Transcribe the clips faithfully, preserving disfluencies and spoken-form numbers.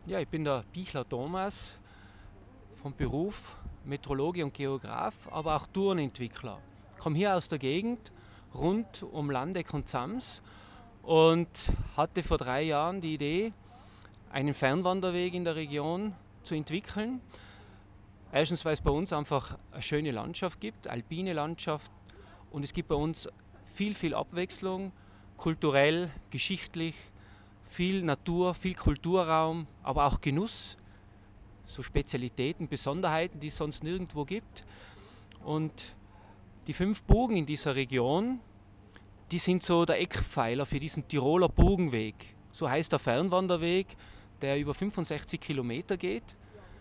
Ja, ich bin der Pichler Thomas, vom Beruf Meteorologe und Geograf, aber auch Tourenentwickler. Ich komme hier aus der Gegend rund um Landeck und Zams und hatte vor drei Jahren die Idee, einen Fernwanderweg in der Region zu entwickeln. Erstens, weil es bei uns einfach eine schöne Landschaft gibt, alpine Landschaft, und es gibt bei uns viel, viel Abwechslung, kulturell, geschichtlich, viel Natur, viel Kulturraum, aber auch Genuss, so Spezialitäten, Besonderheiten, die es sonst nirgendwo gibt. Und die fünf Burgen in dieser Region, die sind so der Eckpfeiler für diesen Tiroler Burgenweg. So heißt der Fernwanderweg, der über fünfundsechzig Kilometer geht,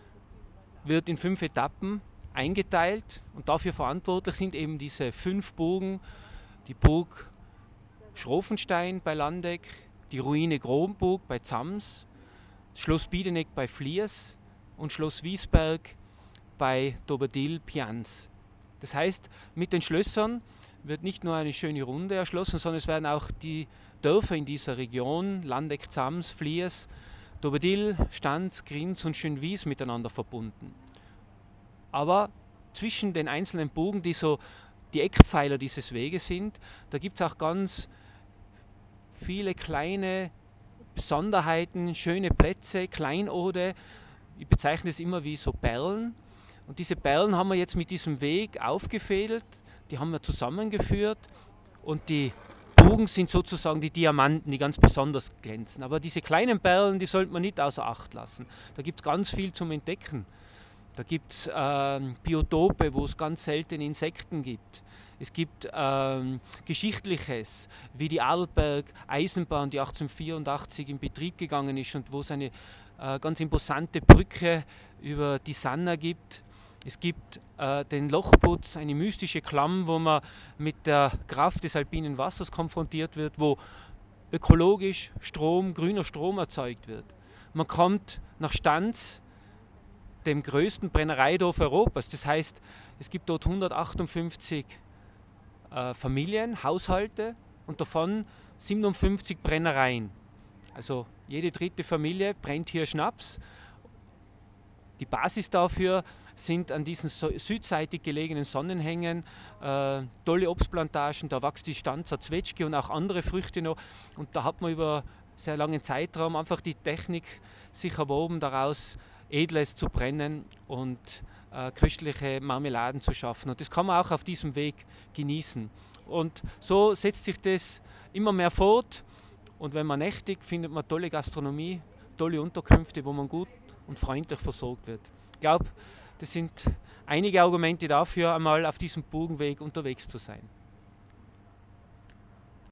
wird in fünf Etappen eingeteilt und dafür verantwortlich sind eben diese fünf Burgen: die Burg Schrofenstein bei Landeck, die Ruine Kronburg bei Zams, Schloss Biedeneck bei Fliers und Schloss Wiesberg bei Doberdil-Pians. Das heißt, mit den Schlössern wird nicht nur eine schöne Runde erschlossen, sondern es werden auch die Dörfer in dieser Region, Landeck, Zams, Fliers, Doberdil, Stanz, Grins und Schönwies, miteinander verbunden. Aber zwischen den einzelnen Burgen, die so die Eckpfeiler dieses Weges sind, da gibt es auch ganz viele kleine Besonderheiten, schöne Plätze, Kleinode. Ich bezeichne es immer wie so Perlen. Und diese Perlen haben wir jetzt mit diesem Weg aufgefädelt, die haben wir zusammengeführt, und die Burgen sind sozusagen die Diamanten, die ganz besonders glänzen. Aber diese kleinen Perlen, die sollte man nicht außer Acht lassen. Da gibt es ganz viel zum Entdecken. Da gibt es äh, Biotope, wo es ganz seltene Insekten gibt. Es gibt ähm, Geschichtliches, wie die Adalberg-Eisenbahn, die achtzehnhundertvierundachtzig in Betrieb gegangen ist und wo es eine äh, ganz imposante Brücke über die Sanna gibt. Es gibt äh, den Lochputz, eine mystische Klamm, wo man mit der Kraft des alpinen Wassers konfrontiert wird, wo ökologisch Strom, grüner Strom erzeugt wird. Man kommt nach Stanz, dem größten Brennereidorf Europas. Das heißt, es gibt dort hundertachtundfünfzig äh, Familien, Haushalte, und davon siebenundfünfzig Brennereien. Also jede dritte Familie brennt hier Schnaps. Die Basis dafür sind an diesen so südseitig gelegenen Sonnenhängen äh, tolle Obstplantagen, da wächst die Stanzer Zwetschge und auch andere Früchte noch, und da hat man über sehr langen Zeitraum einfach die Technik sich erworben, daraus Edles zu brennen und äh, köstliche Marmeladen zu schaffen, und das kann man auch auf diesem Weg genießen. Und so setzt sich das immer mehr fort, und wenn man nächtigt, findet man tolle Gastronomie, tolle Unterkünfte, wo man gut und freundlich versorgt wird. Ich glaube, das sind einige Argumente dafür, einmal auf diesem Burgenweg unterwegs zu sein.